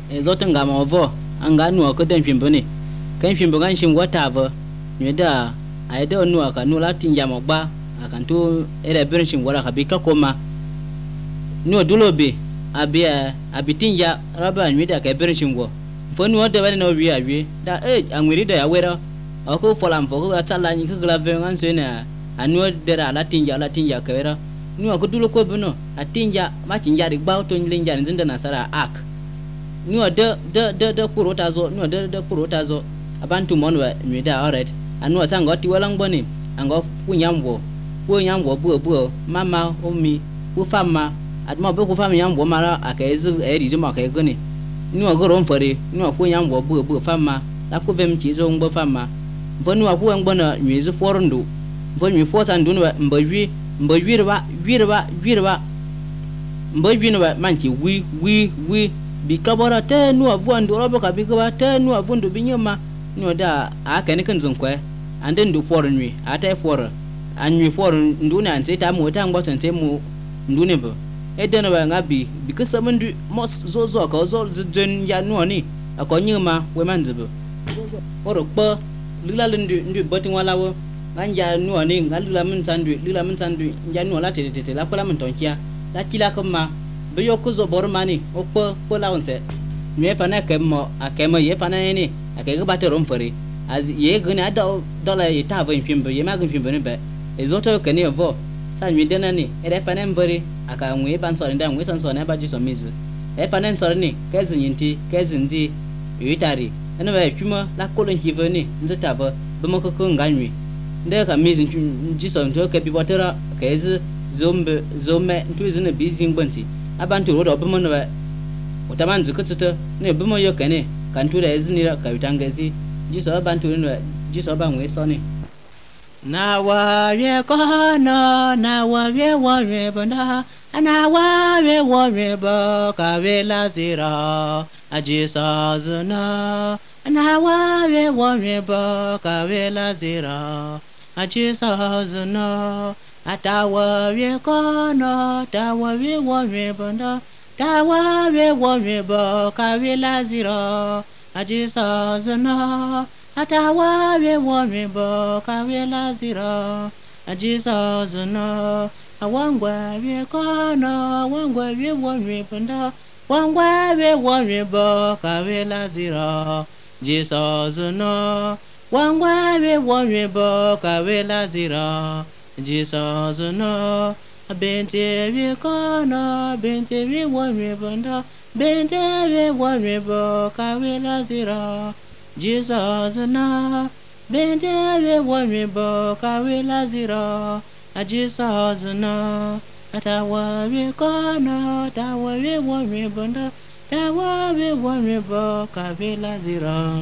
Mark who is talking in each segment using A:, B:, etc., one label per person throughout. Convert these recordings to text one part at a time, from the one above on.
A: ezoto ngama ovo anga nu ko den fimboni kan fimbo gan shim whatever nyeda aida nu aka nu la tinja mogba akan tu ere birin shim wala ka bika koma nu dulobe abitinja raba nyeda ka birin shim go fonu odo bale no wi awi da angwiri da yawera ako folam foko atala ni kugla vengan sena anu dera la tinja kera nu ako dulo ko bono atinja ma tinja ri gba to nlinja nzinda nasara ak nu de kurota zo nu de kurota zo abantu monwa nyeda alright anu atanga ti wala ngboni ango punyambo bu mama omi ku fama adma be ku fama nyambo mara akaezu erizo makaegoni nu agoro mfore nu aku nyambo bu fama la ku bem chizo ngbo fama bonu aku ngbona nyezu forundo bo nyi fota ndunu mbajwi wirba mbajwi no manchi wi bikabara te nu avu ndo robo ka bikaba te nu avu ndo binyoma nu da akene kan zonkwe ande ndu foru nyi ata foru anyi foru nduna ante ta mo ta ngbo tante mo ndune bo edeno ba ngabi bikasa mundu mos zozo ka zo zen ya nu ni akonyima we manzibo oro po lula ndu botin wala wo ganja nu ni ngalula mun sandu ja nu la tete la kola mun tonkia la kila kama be yokuzo bormani opo la onse me pana kemo akemo ye pana ni akega batero mfori az ye gani ada dola yita va infimbe ye magun fimbe ne be ezoto kene vo sa nwi dena ni ere pana mbori aka nwe ban so nda nwe son so na ba ji so mizu e pana so ni kezinti yitari ene ba twuma la kolon hive ni nzata ba be moko ko nganwi nde ka mizu ji so nto ke bi botera kezi zome ntuizu ne bizing bonti abantu rodo be mo no ba utamanzu kututo ne be mo yo kene kantura ezinira kabitangezi jiso abantu no jiso bangwe soni na wa ye kono na wa ye banda na wa ye ba ka we la zira ajisa zuna na wa ye ba ka we la zira ajisa zuna atawa ye kono ta wa ye banda ta wa ye ba ka we la zira ajisa zuna atawa we bo ka we la zira ajisa zuna awangwa we kono awangwa we panda wangwa we bo ka we la zira jisa zuna wangwa we bo ka we la zira jisa zuna bente we kono bente we panda bente we bo ka we la zira Jesus na bente we bo ka we la zira Jesus na atawa we kono tawa we bonda tawa we bo ka we la zira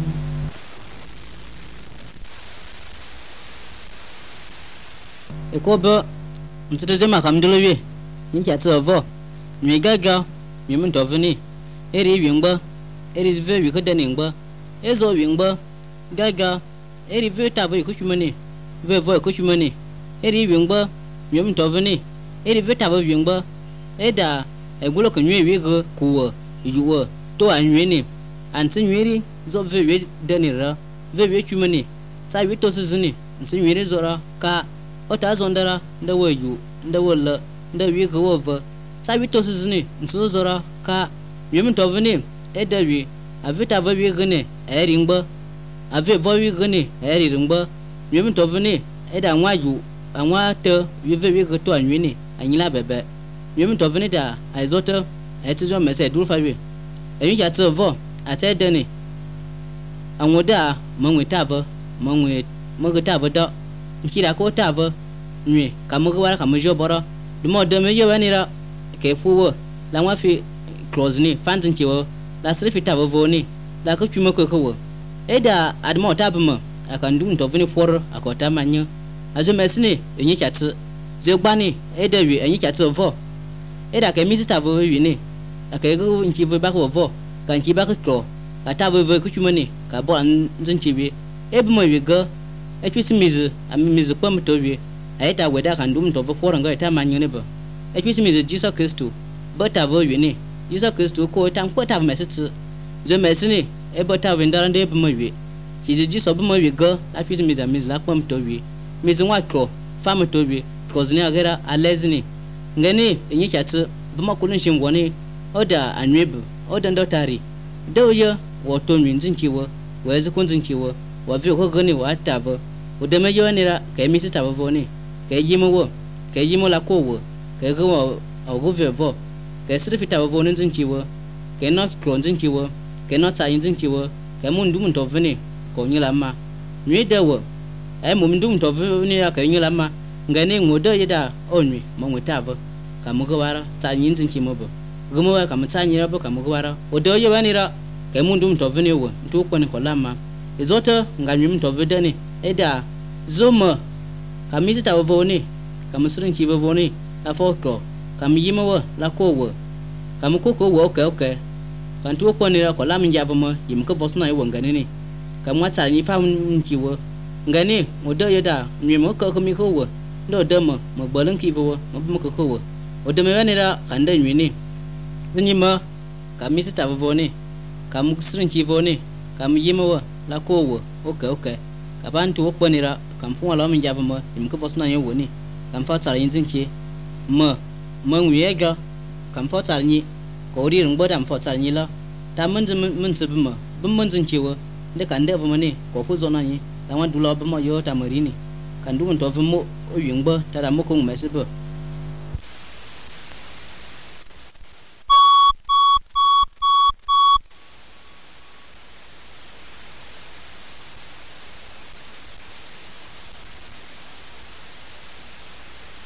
A: ekobo mtete ma kamdolo we ncha tsovo mi gaga mi mun tovni eri wingba eri ve wi kodani ngba ezo wingba gaga eri ve tavo ikuchumani ve vo ikuchumani eri wingba mi mun tovni eri ve tavo wingba eda egulo kanwe wi go kuwo yuwo to anweni antinweri zo ve we danira ve we chumani sa wi to suzuni antinweri zora ka ota zondara nda weju nda wolla nda wi go wova sa wi to suzuni nso zora ka mi mun tovni eda wi avita va wi gane eringba ave va wi gane eringba mi mun tovni eda nwaju anwa te wi ve wi go to anweni anyila bebe mi mun tovni da aizoto etizo mese dulfa wi eyin ja to vo ate deni anwoda mangwe tava mangwe mogo tava da nkira ko tava nwe kamogo wala kamojo boro dumo de me yo wanira ke fuwo la nwa fi close ni fantin chiwo la srifi tava voni la ko chuma ko ko eda admo tabuma akandu ntovni for akota manyo azo mesini enyi chatse zegbani eda wi enyi chatse vo eda ke misi tava wi ni akego nchivo ba ko vo kan chiba ko to kata vo ko chuma ni ka bo nzin chibi ebumo wi go echisi mizu ami mizu kwa mto wi aita weda kan dum to for ngo ta manyo ne bo echisi mizu Jesus Christ bota vo wi ni Jesus Christ ko tam ko ta mesiti je mesini e bota vendara nde be mawi ci ji so be mawi go la fi mi za mi la pam to wi mi zo wa ko fam to wi ko zini agera alezini ngani nyi chatsu be makulun shin woni oda anwebu oda ndotari dawye wato min zinkiwo wa zu kun zinkiwo wa vi ko gani wa tabo oda me yo ni ra kai mi sita bo ni kai yi mo la ko wo kai go wa go ve bo kai sir fita bo ni zinkiwo kai no kron zinkiwo kai no ta yin zinkiwo kai mun dum to vini ko nyi la ma nyi dewo ai mun dum to vini ya kai nyi la ma ngani ngodo yida onwi mo ngutabo kamugo wara ta yin zinkiwo bo gumo wa kamtsanyi rabo kamugwara odo ye wanira ke mundu mtovene wo ntuko ni kolama izota nganywi mtovedani eda zoma kamizita wovoni kamsurin ki wovoni afoko kamyima wo la kowo kamukoko wo okay kantuko ni ra kolama njabama yimko bosna yi wonganini kamwatsa ni fa nkiwo ngani odo yeda nyimo ko komiko wo ndo demo mo bolon ki wo mo bumko ko wo odo me wanira kanda nywini Nyima kami sita vovoni kamu kusrin kivoni kamu yimawa la kowo okay kabantu woponira kamfunga la minjaba mo imko bosna yewoni kamfa tsara yinzin ki mo nguyega kamfa tsara ni ko ri rungbo dam fa tsara ni la ta mun buma bummun zin kiwo de kande buma ni ko fu zona ni tama dula buma yo tamarini kandu mun to vumo oyungbo ta da mo ko ngmesibo